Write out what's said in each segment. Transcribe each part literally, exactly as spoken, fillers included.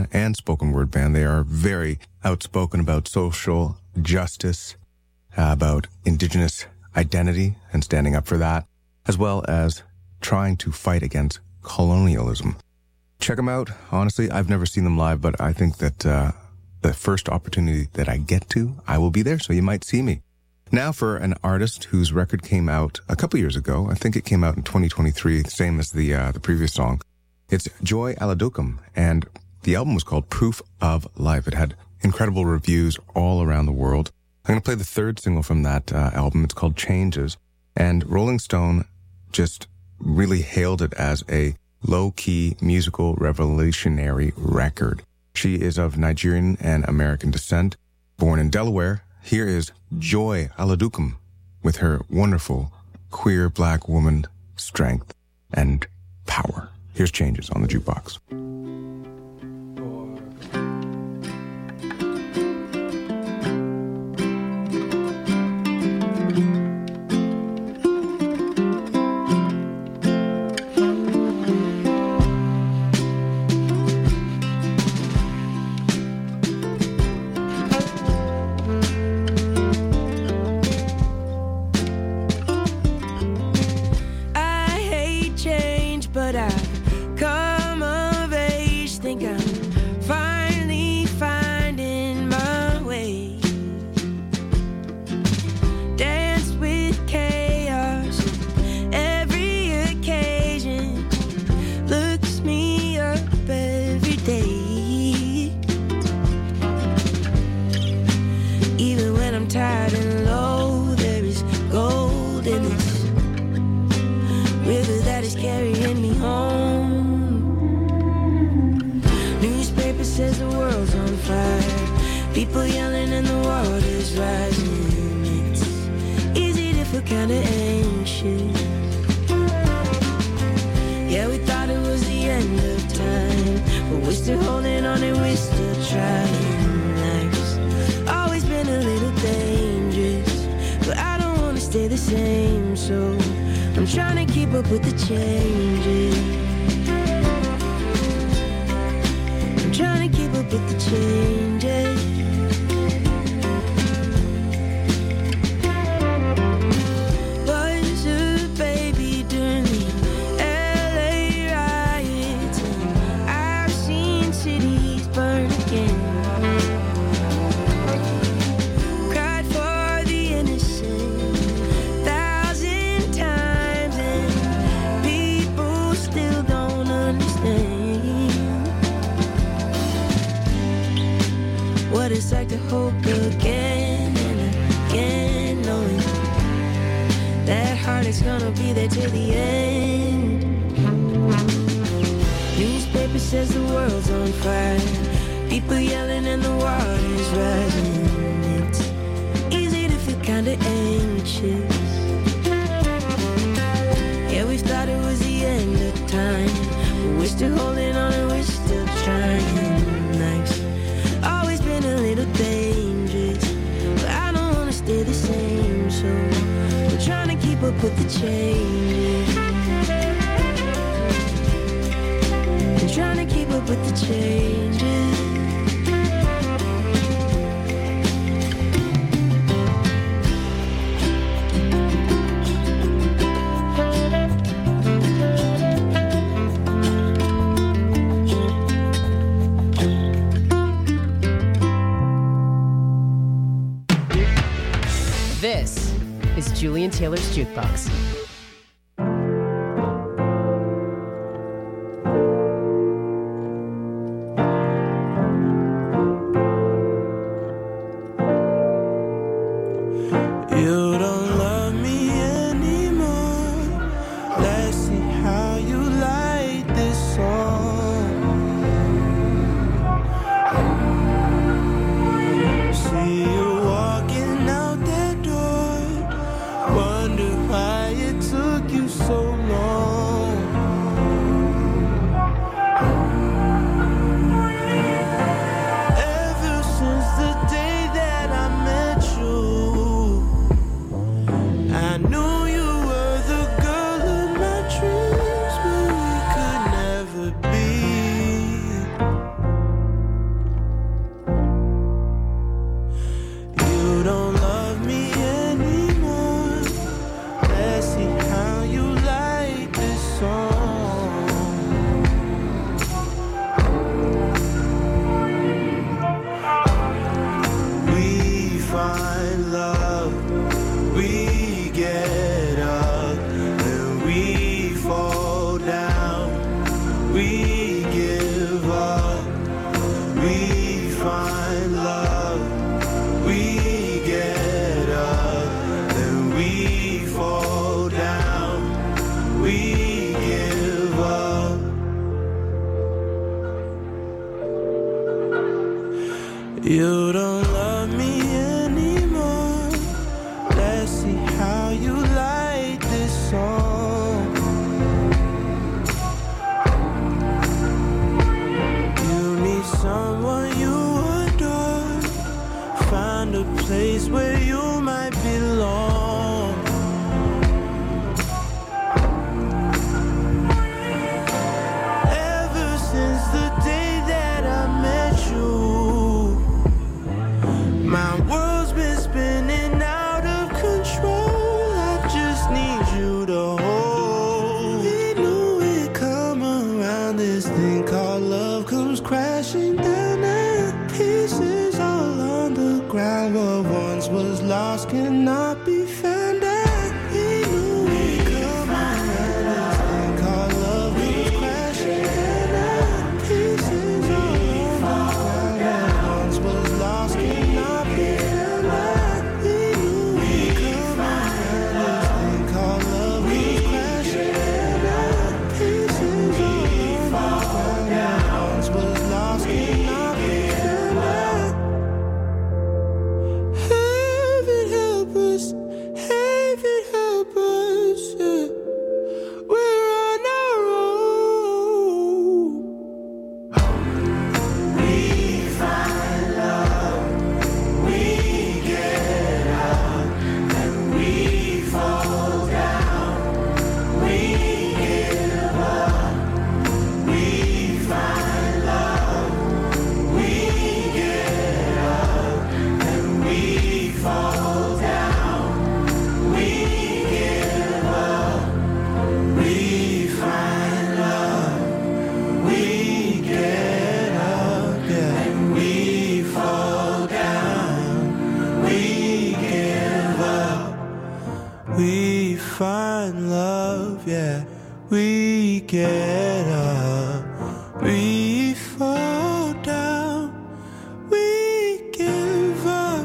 spoken and spoken word band. They are very outspoken about social justice, uh, about Indigenous identity and standing up for that, as well as trying to fight against colonialism. Check them out. Honestly, I've never seen them live, but I think that uh, the first opportunity that I get to, I will be there, so you might see me. Now for an artist whose record came out a couple years ago. I think it came out in twenty twenty-three, same as the uh, the previous song. It's Joy Aladukum, and the album was called Proof of Life. It had incredible reviews all around the world. I'm going to play the third single from that uh, album. It's called Changes, and Rolling Stone just really hailed it as a low-key musical revolutionary record. She is of Nigerian and American descent, born in Delaware. Here is Joy Aladukum with her wonderful queer black woman strength and power. Here's Changes on the Jukebox. This is Julian Taylor's Jukebox. Wonder why we find love, we get up, then we fall down, we give up. You don't love me anymore. Let's see how you like this song. You need someone you adore. Find a place where you might belong. Ever since the day that I met you, my world's been spinning out of control. I just need you to hold. We knew it'd come around. This thing called love comes crashing down, and pieces all on the ground. What once was lost cannot be found. And we knew it'd come around. This thing called love comes crashing down, and pieces all on the ground. What once was lost cannot be found. And we knew it'd come around. This thing called love comes crashing down, and pieces all on the ground. What once was lost cannot be found. Heaven help us, heaven help us, yeah. We're on our own. We find love, we get up, and we fall down, we give up. We find love, we get up, and we fall down, we give up. We find love, we get up, yeah, and we fall down, we give up. We find love, yeah, we get up, we fall down, we give up.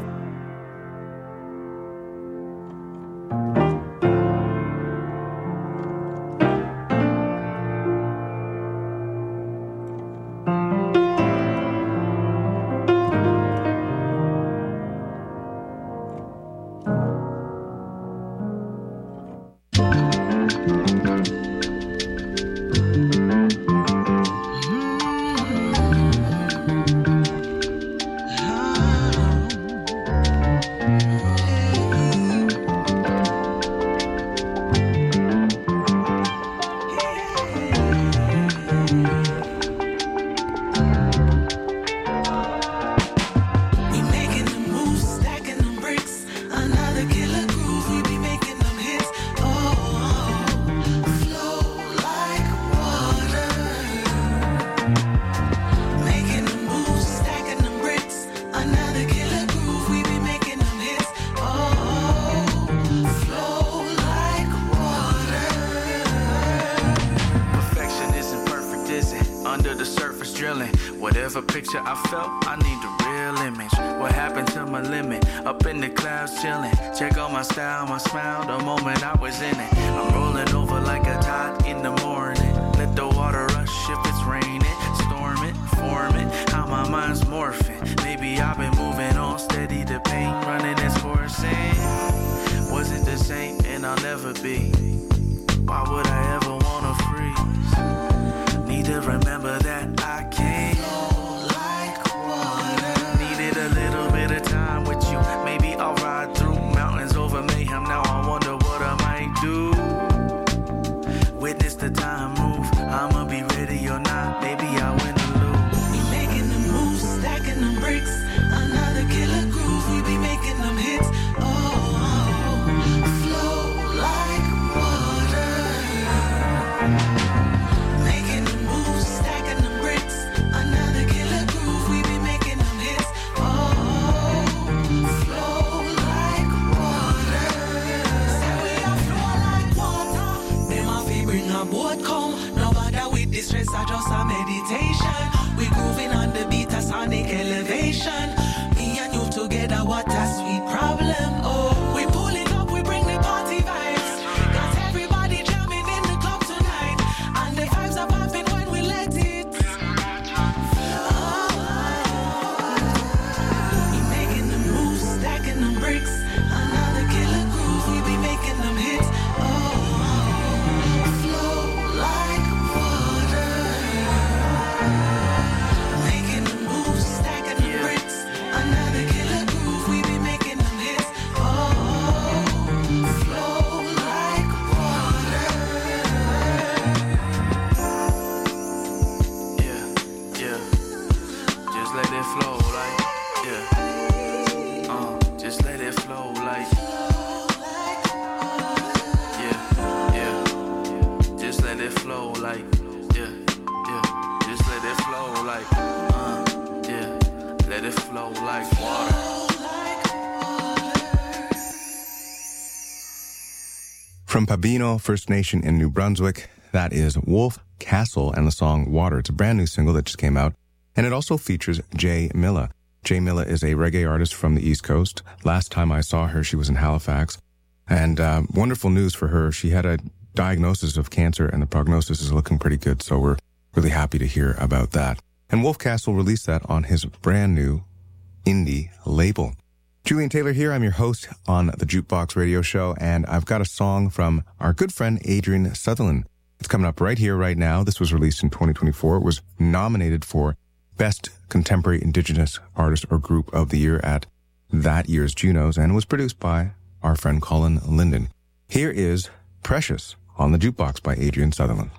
We making them moves, stacking them bricks. Another killer groove, we be making them hits. Oh, flow like water. Making them moves, stacking them bricks. Another killer groove, we be making them hits. Oh, flow like water. Perfection isn't perfect, is it? Under the surface drilling. Whatever picture I felt, I need the real image. What happened to my limit? Up in the clouds chilling. Check out my style, my smile, the moment I was in it. I'm rolling over like a tide in the morning. Let the water rush if it's raining. Storm it, form it, how my mind's morphing. Maybe I've been moving on steady, the pain running its course in. Wasn't the same and I'll never be. Why would I ever wanna freeze? Need to remember that I can't. Like water. Needed a little bit of time with you. Maybe I'll ride through mountains over mayhem. Now I wonder what I might do. Witness the time move. I'ma be ready or not. Maybe I win or lose. We making them moves, stacking them bricks. Another killer groove, we be making them hits. Oh, flow like water. Making them moves, stacking them bricks. Another killer groove, we be making them hits. Oh, flow like water. Say we a flow like water. Them a fi bring a boat come. No bother with the stress, I just a meditation. We grooving on the beat, a sonic just let it flow like, yeah. Uh, just let it flow like, yeah, yeah. Just let it flow like, yeah, yeah. Just let it flow like, uh, yeah. Let it flow like water. From Pabino First Nation in New Brunswick, that is Wolf Castle and the song Water. It's a brand new single that just came out, and it also features Jay Milla. Jay Milla is a reggae artist from the East Coast. Last time I saw her, she was in Halifax, and uh, wonderful news for her. She had a diagnosis of cancer, and the prognosis is looking pretty good, so we're really happy to hear about that. And Wolf Castle released that on his brand new indie label. Julian Taylor here. I'm your host on the Jukebox Radio Show, and I've got a song from our good friend Adrian Sutherland. It's coming up right here, right now. This was released in twenty twenty-four. It was nominated for Best Contemporary Indigenous Artist or Group of the Year at that year's Junos, and was produced by our friend Colin Linden. Here is Precious on the Jukebox by Adrian Sutherland.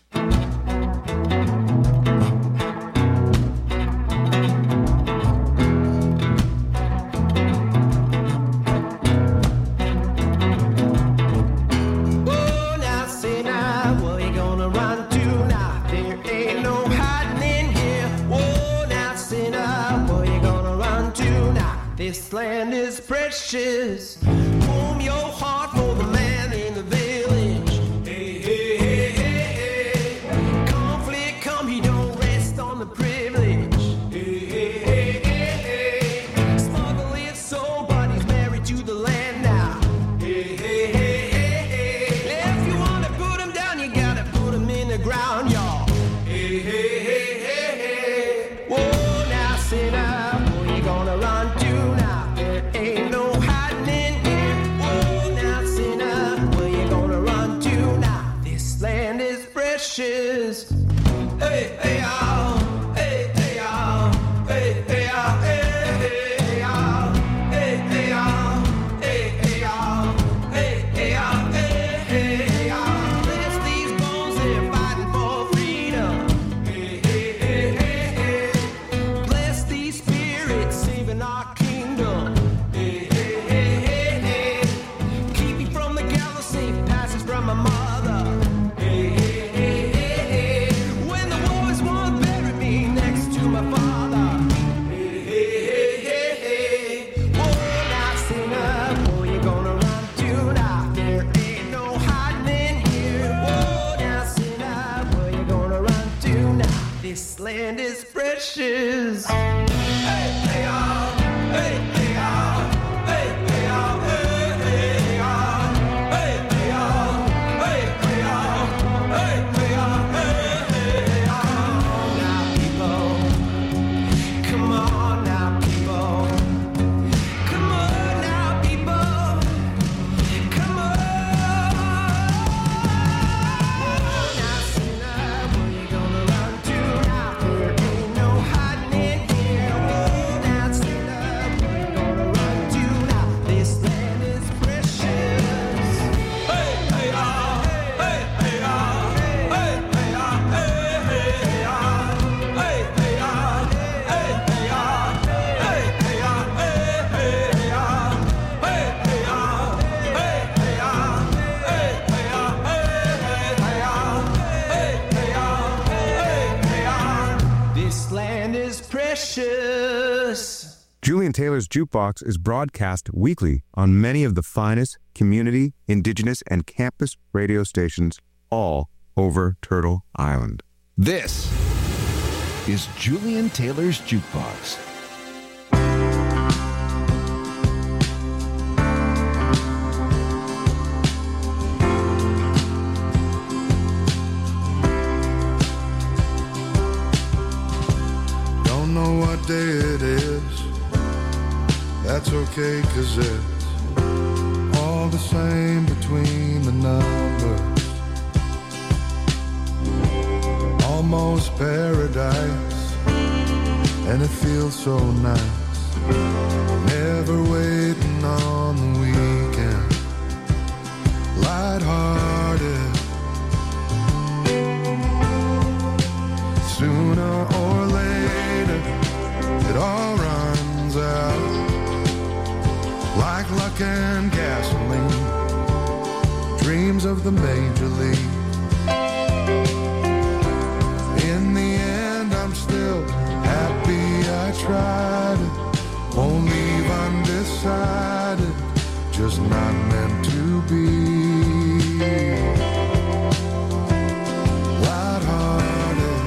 This land is precious. Home your heart for the man in the village. Hey, hey, hey, hey, hey. Conflict come, he don't rest on the privilege. Hey, hey, hey, hey, hey. Smuggle his soul, but he's married to the land now. Hey, hey, hey, hey, hey. If you wanna put him down, you gotta put him in the ground, y'all. Hey, hey, hey, hey, hey. Whoa, now sit up. Where you gonna run to? Ain't no hiding in here. Whoa, now sit up. Where you gonna run to now? This land is precious. Hey, hey, y'all. Hey, hey, y'all. Hey, hey, y'all. Hey, hey, y'all. Hey, hey, y'all. Hey, hey, y'all. Hey, hey, y'all. Hey, hey, y'all. Bless these bones, they're fighting for freedom. Hey, hey, hey, hey, hey. Bless these spirits, saving our kingdom. My mother. Hey, hey, hey, hey, hey. When the war is won, bury me next to my father. Hey, hey, hey, hey, hey. Whoa, now sing up. Where you gonna run to now? There ain't no hiding in here. Whoa, now sing up. Where you gonna run to now? This land is precious. Hey, hey, y'all. Hey, hey, y'all. Hey, hey, y'all. Hey, hey, y'all. Hey, hey, y'all. Julian Taylor's Jukebox is broadcast weekly on many of the finest community, indigenous, and campus radio stations all over Turtle Island. This is Julian Taylor's Jukebox. Don't know what day it is. That's okay, 'cause it's all the same between the numbers. Almost paradise, and it feels so nice. Never waiting on the weekend. Lighthearted. Sooner or later, luck and gasoline, dreams of the major league. In the end, I'm still happy I tried it. Won't leave undecided, just not meant to be. Lighthearted.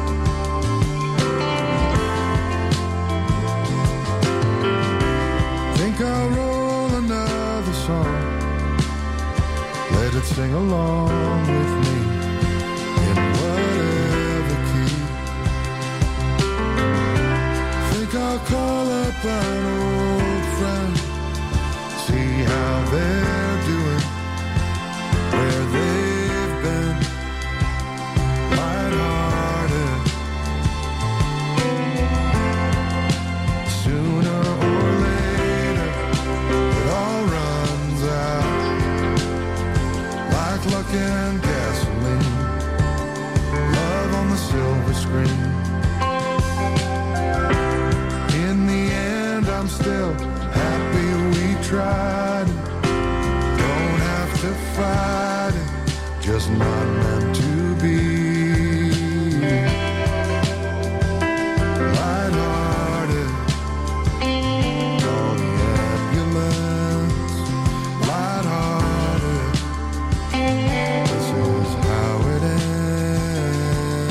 Think I'll roll another song, let it sing along with me in whatever key. Think I'll call up an old friend, see how they're doing, where they've been. Lighthearted. Sooner or later, it all runs out, like luck and gasoline, love on the silver screen. In the end, I'm still happy we tried it. Don't have to fight it, just not meant to be. Lighthearted. Call the ambulance. Lighthearted. This is how it ends.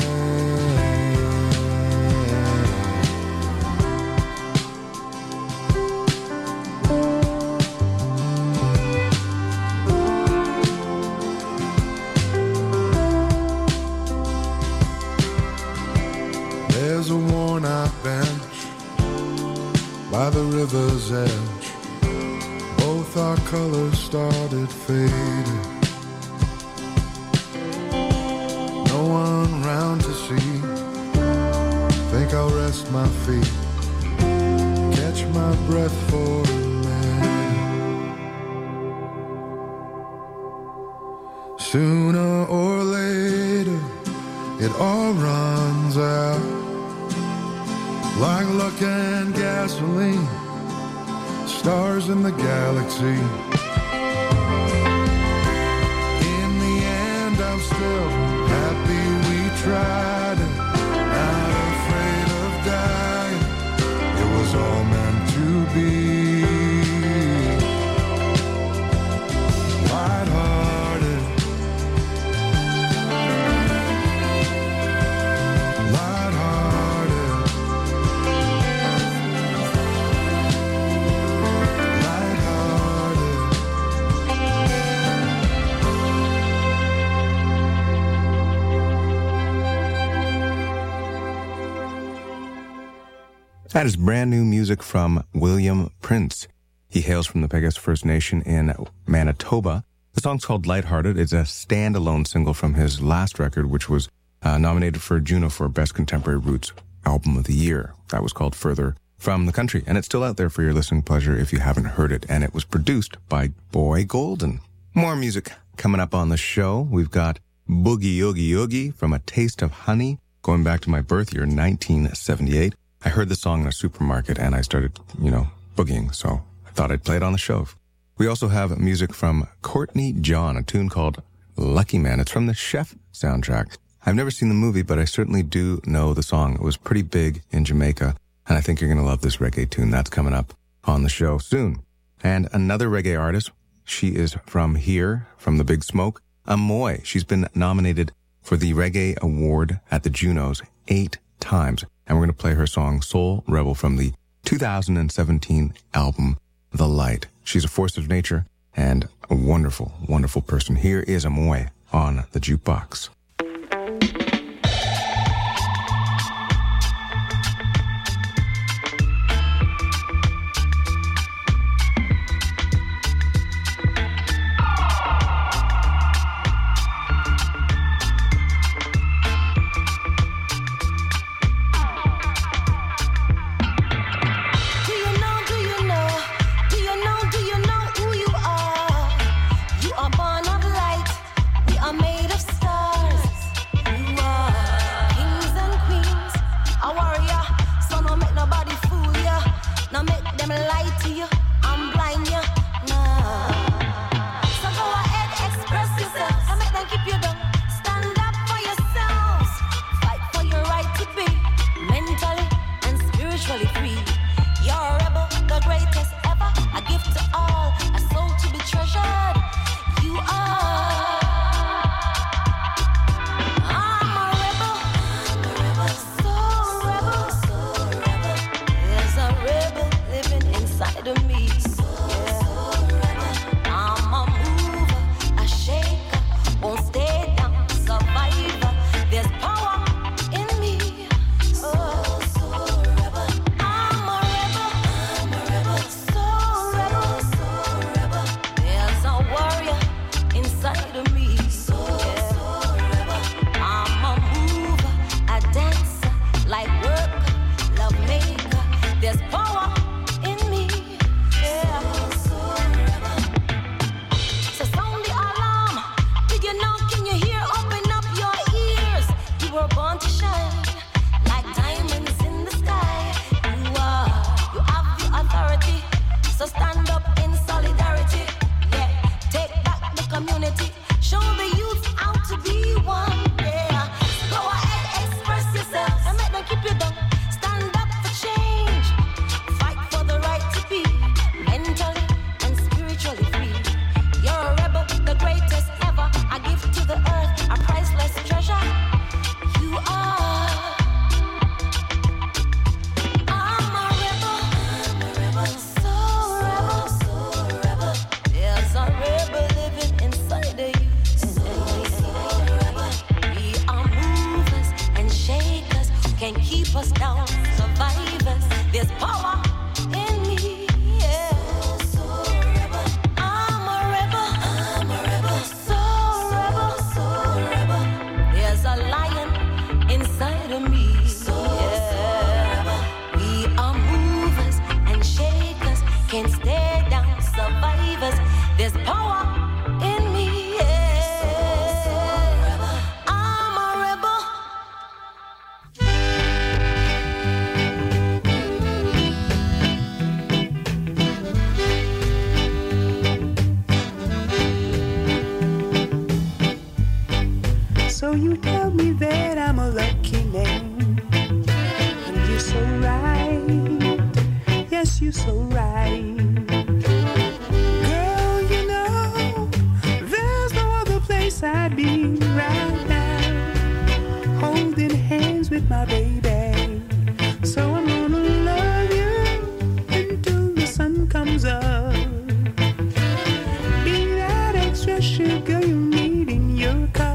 There's a worn-out bench by the river's edge. Both our colors started fading. No one round to see. Think I'll rest my feet, catch my breath for a minute. Sooner or later, it all runs out, like luck and gasoline, stars in the galaxy. In the end, I'm still happy we tried it, not afraid of dying. It was all meant to be. Lighthearted. Lighthearted. That is brand new music from William Prince. He hails from the Peguis First Nation in Manitoba. The song's called Lighthearted. It's a standalone single from his last record, which was uh, nominated for Juno for Best Contemporary Roots Album of the Year. That was called Further From the Country, and it's still out there for your listening pleasure if you haven't heard it, and it was produced by Boy Golden. More music coming up on the show. We've got Boogie Oogie Oogie from A Taste of Honey, going back to my birth year, nineteen seventy-eight. I heard the song in a supermarket, and I started, you know, boogieing, so I thought I'd play it on the show. We also have music from Courtney John, a tune called Lucky Man. It's from the Chef soundtrack. I've never seen the movie, but I certainly do know the song. It was pretty big in Jamaica, and I think you're going to love this reggae tune. That's coming up on the show soon. And another reggae artist, she is from here, from the Big Smoke, Amoy. She's been nominated for the Reggae Award at the Junos eight times. And we're going to play her song Soul Rebel from the two thousand seventeen album The Light. She's a force of nature and a wonderful, wonderful person. Here is Amoy on the Jukebox. Born of light, we are made of stars. keep you down. Stand up for yourselves. Fight for your right to be mentally and spiritually free. You're a rebel, the greatest ever. A gift to all, a soul to be treasured. You are. I'm a rebel. I'm a rebel. So rebel. So rebel. There's a rebel living inside of me. Won't stay down, survivor. There's power in me. Oh, so rebel. I'm a rebel. I'm a rebel. So rebel. So rebel. There's a warrior inside of me. So, yeah. So rebel. I'm a mover, a dancer, light worker, love maker. There's power in me. Yeah. So, so rebel. So sound the alarm. You know, can you hear? Open up your ears. You were born to shine like diamonds in the sky. You are, you have the authority. So stand up in solidarity. Yeah, take back the community. Show the youth how to be one. Yeah, go ahead, express yourself and let them keep you down. Stand up for change. Fight for the right to be mentally and spiritually free. You're a rebel, the greatest ever. I give to the earth a priceless treasure. You are. I'm a rebel. I'm a rebel. So rebel. So rebel. There's a rebel living inside of you. We are movers and shakers. Can keep us down. Survivors. There's power in me. Yeah. So rebel. I'm a rebel. I'm a rebel. So there's a lion inside of me. So, yeah. We are movers and shakers. Can't stay down, survivors. There's power in me. Yeah. I'm a rebel. So you tell me that I'm a lucky man, and you're so right, yes, you're so right. Girl, you know, there's no other place I'd be right now, holding hands with my baby. So I'm gonna love you until the sun comes up. Be that extra sugar you need in your cup.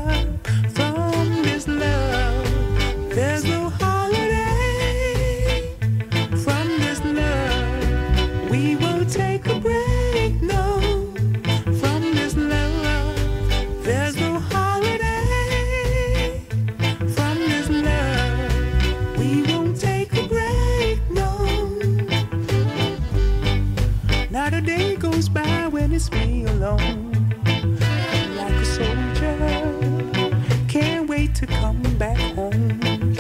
There's no holiday from this love. We won't take a break, no, from this love. There's no holiday from this love. We won't take a break, no. Not a day goes by when it's me alone. Like a soldier, can't wait to come back home.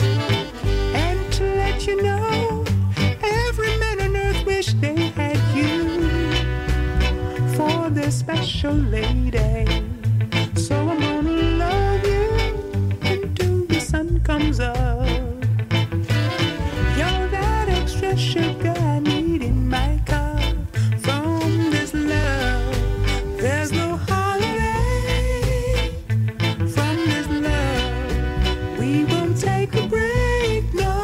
You know, every man on earth wish they had you for their special lady. So I'm gonna love you until the sun comes up. You're that extra sugar I need in my cup. From this love, there's no holiday. From this love, we won't take a break, no.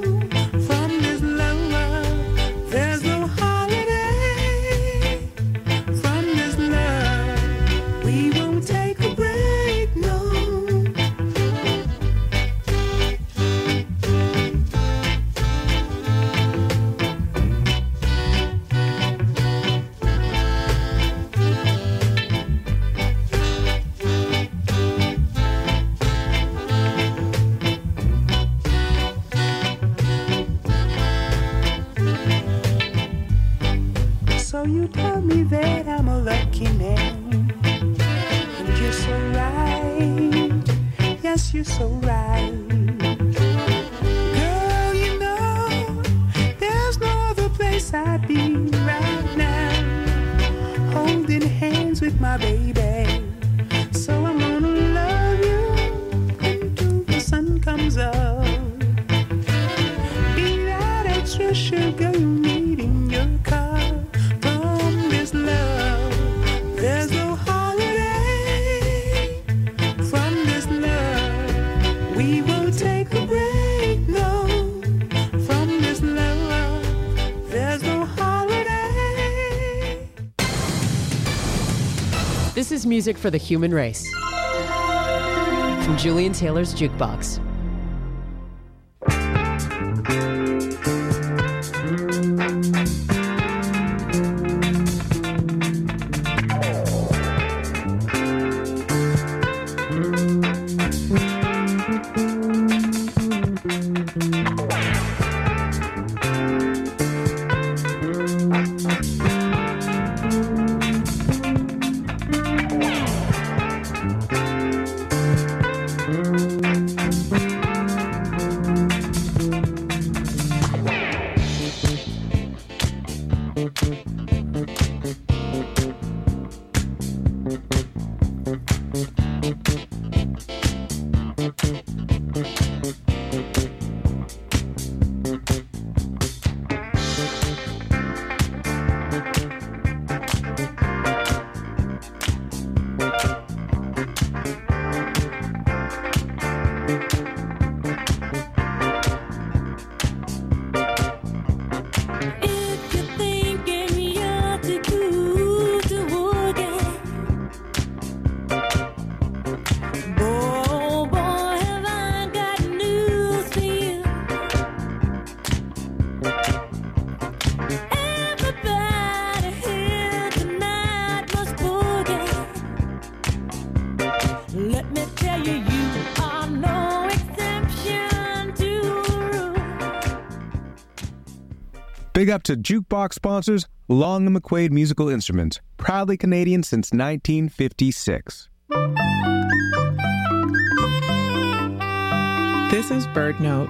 So you tell me that I'm a lucky man, and you're so right, yes, you're so right. Girl, you know, there's no other place I'd be right now, holding hands with my baby. So I'm gonna love the sugar you need in your car. From this love, there's no holiday. From this love, we won't take a break. No, from this love, there's no holiday. This is music for the human race. From Julian Taylor's Jukebox. If you're thinking you're too cool to walk in, boy, boy, have I got news for you. Everybody here tonight must boogie. Let me tell you, you are no exception to the rule. Big up to Jukebox sponsors Long and McQuaid Musical Instruments, proudly Canadian since nineteen fifty-six. This is Bird Note.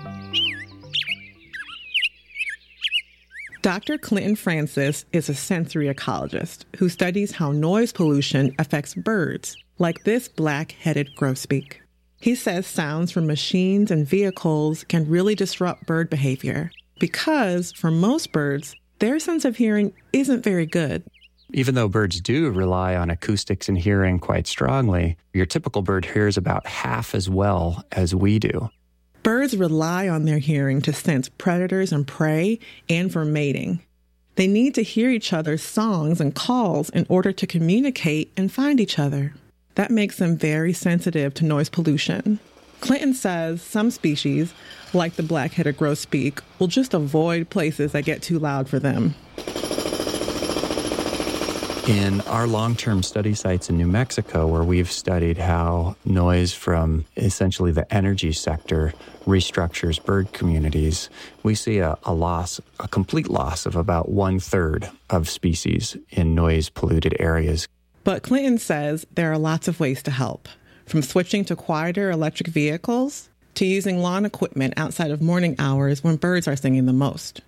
Doctor Clinton Francis is a sensory ecologist who studies how noise pollution affects birds, like this black-headed grosbeak. He says sounds from machines and vehicles can really disrupt bird behavior because, for most birds, their sense of hearing isn't very good. Even though birds do rely on acoustics and hearing quite strongly, your typical bird hears about half as well as we do. Birds rely on their hearing to sense predators and prey and for mating. They need to hear each other's songs and calls in order to communicate and find each other. That makes them very sensitive to noise pollution. Clinton says some species, like the black-headed grosbeak, will just avoid places that get too loud for them. In our long-term study sites in New Mexico, where we've studied how noise from essentially the energy sector restructures bird communities, we see a, a loss, a complete loss of about one-third of species in noise-polluted areas. But Clinton says there are lots of ways to help, from switching to quieter electric vehicles to using lawn equipment outside of morning hours when birds are singing the most.